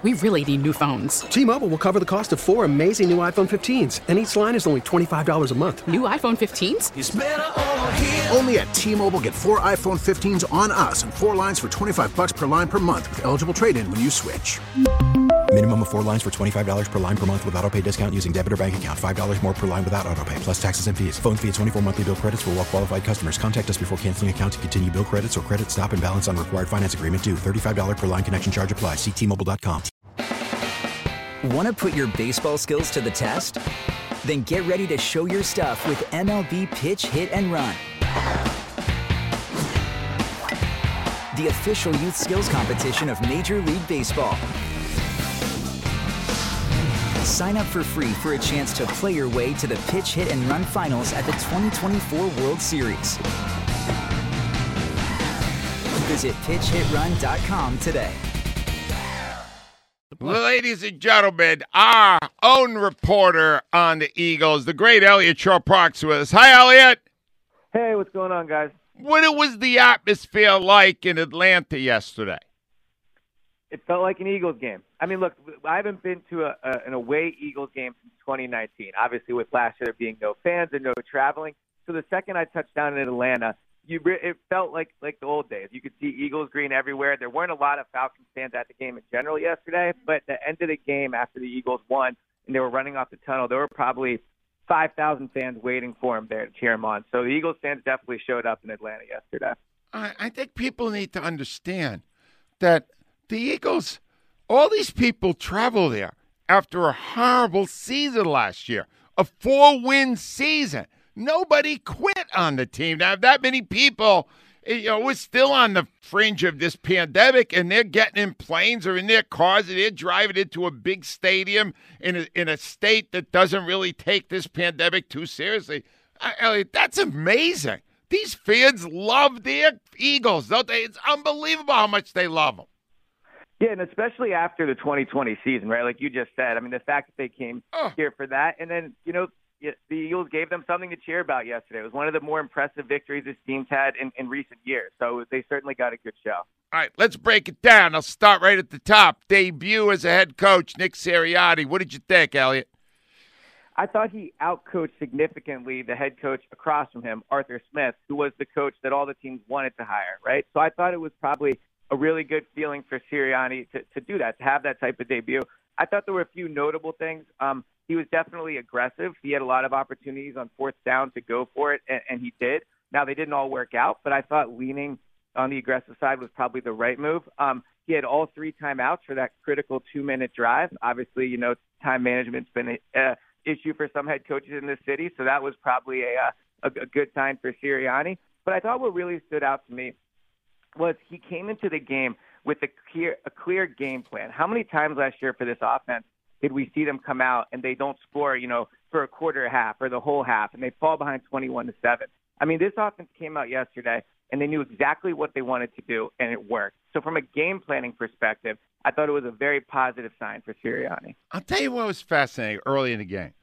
We really need new phones. T-Mobile will cover the cost of 4 amazing new iPhone 15s, and each line is only $25 a month. New iPhone 15s? It's better over here. Only at T-Mobile, get 4 iPhone 15s on us and 4 lines for $25 per line per month with eligible trade-in when you switch. Minimum of 4 lines for $25 per line per month with autopay discount using debit or bank account. $5 more per line without autopay, plus taxes and fees. Phone fee at 24 monthly bill credits for well-qualified customers. Contact us before canceling account to continue bill credits or credit stop and balance on required finance agreement due. $35 per line connection charge applies. See T-Mobile.com. Want to put your baseball skills to the test? Then get ready to show your stuff with MLB Pitch, Hit, and Run. The official youth skills competition of Major League Baseball. Sign up for free for a chance to play your way to the Pitch, Hit, and Run finals at the 2024 World Series. Visit pitchhitrun.com today. Ladies and gentlemen, our own reporter on the Eagles, the great Elliot Shorr-Parks, with us. Hi, Elliot. Hey, what's going on, guys? What was the atmosphere like in Atlanta yesterday? It felt like an Eagles game. I mean, look, I haven't been to an away Eagles game since 2019, obviously with last year there being no fans and no traveling. So the second I touched down in Atlanta, it felt like the old days. You could see Eagles green everywhere. There weren't a lot of Falcons fans at the game in general yesterday, but at the end of the game after the Eagles won and they were running off the tunnel, there were probably 5,000 fans waiting for him there to cheer him on. So the Eagles fans definitely showed up in Atlanta yesterday. I think people need to understand that the Eagles, all these people travel there after a horrible season last year, a 4-win season. Nobody quit on the team. To have that many people, we're still on the fringe of this pandemic, and they're getting in planes or in their cars, and they're driving into a big stadium in a state that doesn't really take this pandemic too seriously. Elliot, that's amazing. These fans love their Eagles, don't they? It's unbelievable how much they love them. Yeah, and especially after the 2020 season, right? Like you just said. I mean, the fact that they came here for that, and then, the Eagles gave them something to cheer about yesterday. It was one of the more impressive victories this team's had in recent years. So they certainly got a good show. All right, let's break it down. I'll start right at the top. Debut as a head coach, Nick Sirianni. What did you think, Elliot? I thought he outcoached significantly the head coach across from him, Arthur Smith, who was the coach that all the teams wanted to hire, right? So I thought it was probably a really good feeling for Sirianni to do that, to have that type of debut. I thought there were a few notable things. He was definitely aggressive. He had a lot of opportunities on fourth down to go for it, and he did. Now, they didn't all work out, but I thought leaning on the aggressive side was probably the right move. He had all 3 timeouts for that critical 2-minute drive. Obviously, time management's been an issue for some head coaches in this city, so that was probably a good sign for Sirianni. But I thought what really stood out to me was he came into the game with a clear game plan. How many times last year for this offense did we see them come out and they don't score, for a quarter, half, or the whole half, and they fall behind 21-7? I mean, this offense came out yesterday, and they knew exactly what they wanted to do, and it worked. So from a game planning perspective, I thought it was a very positive sign for Sirianni. I'll tell you what was fascinating early in the game.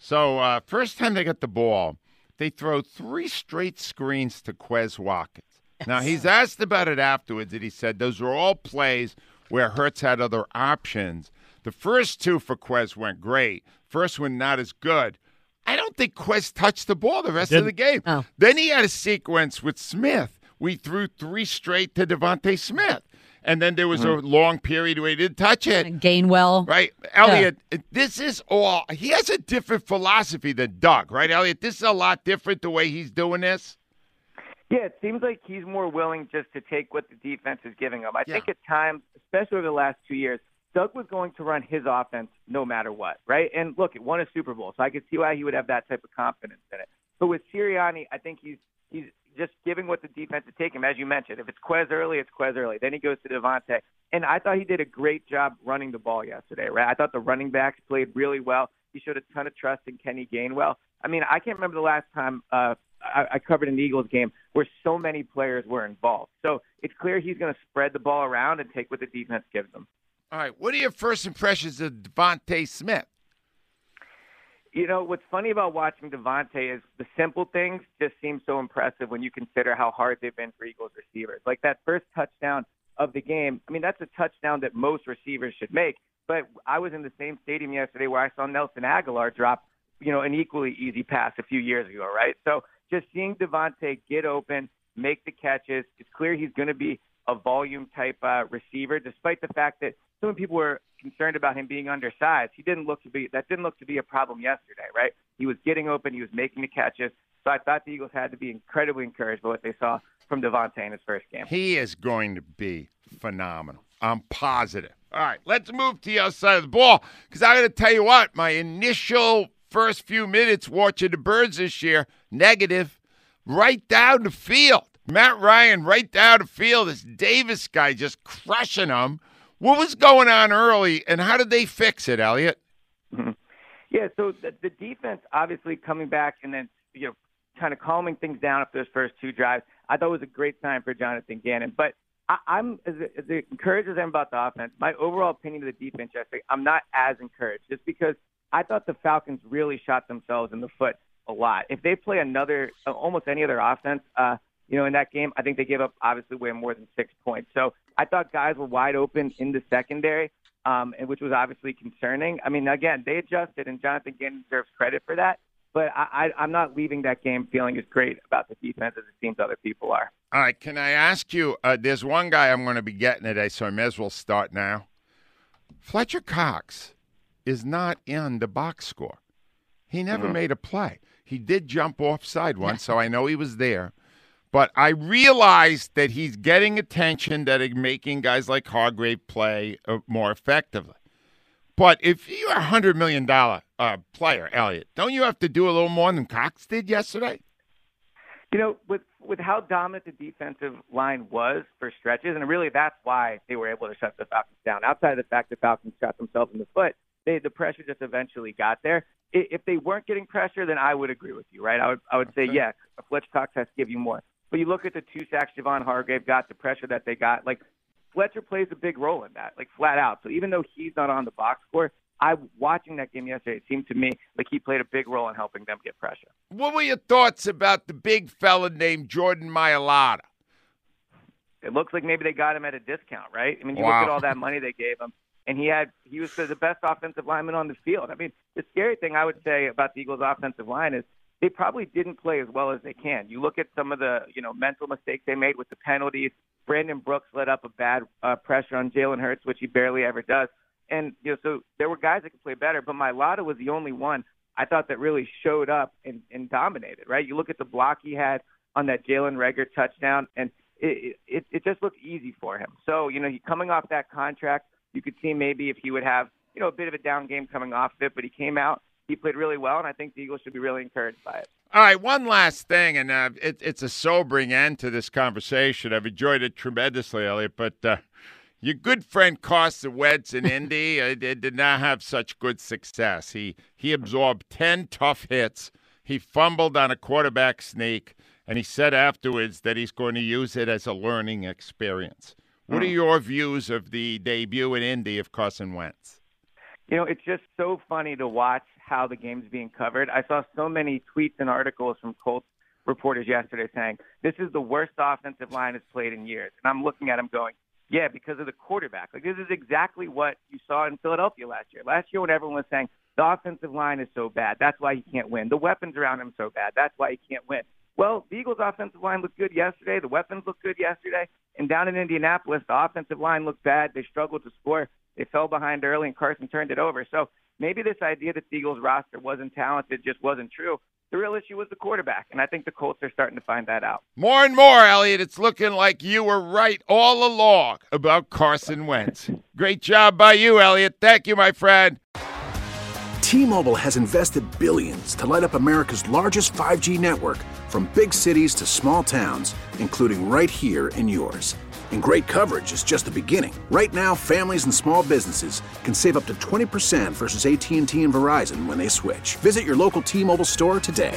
So first time they got the ball, they throw 3 straight screens to Quez Watkins. Now, he's asked about it afterwards, and he said those were all plays where Hurts had other options. The first 2 for Quez went great. First one not as good. I don't think Quez touched the ball the rest of the game. Oh. Then he had a sequence with Smith. We threw 3 straight to Devontae Smith. And then there was a long period where he didn't touch it. And Gainwell. Right. Elliot, this is all – he has a different philosophy than Doug, right, Elliot? This is a lot different the way he's doing this. Yeah, it seems like he's more willing just to take what the defense is giving him. I think at times, especially over the last 2 years, Doug was going to run his offense no matter what, right? And look, it won a Super Bowl, so I could see why he would have that type of confidence in it. But with Sirianni, I think he's just giving what the defense is taking him. As you mentioned, if it's Quez early, it's Quez early. Then he goes to Devontae. And I thought he did a great job running the ball yesterday, right? I thought the running backs played really well. He showed a ton of trust in Kenny Gainwell. I mean, I can't remember the last time I covered an Eagles game where so many players were involved. So it's clear he's going to spread the ball around and take what the defense gives him. All right, what are your first impressions of Devontae Smith? What's funny about watching Devontae is the simple things just seem so impressive when you consider how hard they've been for Eagles receivers. Like that first touchdown of the game, I mean, that's a touchdown that most receivers should make. But I was in the same stadium yesterday where I saw Nelson Aguilar drop, an equally easy pass a few years ago, right? So just seeing Devontae get open, make the catches, it's clear he's going to be a volume-type receiver, despite the fact that so many people were concerned about him being undersized. That didn't look to be a problem yesterday, right? He was getting open, he was making the catches. So I thought the Eagles had to be incredibly encouraged by what they saw from Devontae in his first game. He is going to be phenomenal. I'm positive. All right, let's move to the other side of the ball, because I got to tell you what, my initial first few minutes watching the Birds this year, negative, right down the field. Matt Ryan right down the field. This Davis guy just crushing them. What was going on early, and how did they fix it, Elliot? Mm-hmm. Yeah, so the defense obviously coming back and then, kind of calming things down after those first two drives, I thought was a great sign for Jonathan Gannon. But I'm as encouraged as I am about the offense. My overall opinion of the defense yesterday, I'm not as encouraged, just because I thought the Falcons really shot themselves in the foot a lot. If they play almost any other offense, in that game, I think they gave up obviously way more than 6 points. So I thought guys were wide open in the secondary, and which was obviously concerning. I mean, again, they adjusted, and Jonathan Gannon deserves credit for that. But I'm not leaving that game feeling as great about the defense as it seems other people are. All right, can I ask you, there's one guy I'm going to be getting today, so I may as well start now. Fletcher Cox is not in the box score. He never made a play. He did jump offside once, so I know he was there. But I realized that he's getting attention that is making guys like Hargrave play more effectively. But if you're a $100 million player, Elliot, don't you have to do a little more than Cox did yesterday? With how dominant the defensive line was for stretches, and really that's why they were able to shut the Falcons down. Outside of the fact that Falcons shot themselves in the foot, the pressure just eventually got there. If they weren't getting pressure, then I would agree with you, right? I would say, yeah, Fletcher Cox has to give you more. But you look at the 2 sacks Javon Hargrave got, the pressure that they got, Fletcher plays a big role in that, flat out. So even though he's not on the box score, watching that game yesterday, it seemed to me like he played a big role in helping them get pressure. What were your thoughts about the big fella named Jordan Mailata? It looks like maybe they got him at a discount, right? I mean, you look at all that money they gave him, and he was the best offensive lineman on the field. I mean, the scary thing I would say about the Eagles' offensive line is they probably didn't play as well as they can. You look at some of the mental mistakes they made with the penalties. Brandon Brooks let up a bad pressure on Jalen Hurts, which he barely ever does. And, so there were guys that could play better, but Mailata was the only one I thought that really showed up and dominated, right? You look at the block he had on that Jalen Reagor touchdown, and it just looked easy for him. So, he coming off that contract, you could see maybe if he would have, a bit of a down game coming off of it, but he came out, he played really well, and I think the Eagles should be really encouraged by it. All right, one last thing, and it's a sobering end to this conversation. I've enjoyed it tremendously, Elliot, but your good friend Carson Wentz in Indy did not have such good success. He absorbed 10 tough hits. He fumbled on a quarterback sneak, and he said afterwards that he's going to use it as a learning experience. What are your views of the debut in Indy of Carson Wentz? It's just so funny to watch how the game's being covered. I saw so many tweets and articles from Colts reporters yesterday saying, this is the worst offensive line has played in years. And I'm looking at him going, yeah, because of the quarterback. This is exactly what you saw in Philadelphia last year. Last year when everyone was saying, the offensive line is so bad, that's why he can't win. The weapons around him so bad, that's why he can't win. Well, the Eagles' offensive line looked good yesterday. The weapons looked good yesterday. And down in Indianapolis, the offensive line looked bad. They struggled to score. They fell behind early, and Carson turned it over. So maybe this idea that the Eagles' roster wasn't talented just wasn't true. The real issue was the quarterback, and I think the Colts are starting to find that out. More and more, Elliot, it's looking like you were right all along about Carson Wentz. Great job by you, Elliot. Thank you, my friend. T-Mobile has invested billions to light up America's largest 5G network, from big cities to small towns, including right here in yours. And great coverage is just the beginning. Right now, families and small businesses can save up to 20% versus AT&T and Verizon when they switch. Visit your local T-Mobile store today.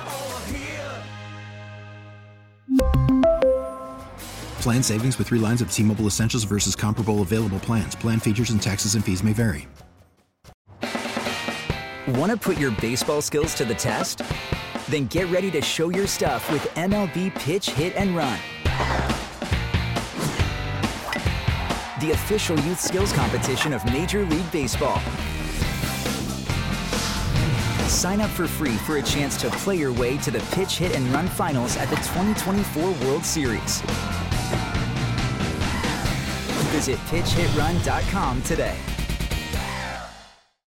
Plan savings with 3 lines of T-Mobile Essentials versus comparable available plans. Plan features and taxes and fees may vary. Want to put your baseball skills to the test? Then get ready to show your stuff with MLB Pitch, Hit, and Run. the official youth skills competition of Major League Baseball. Sign up for free for a chance to play your way to the Pitch, Hit, and Run finals at the 2024 World Series. Visit pitchhitrun.com today.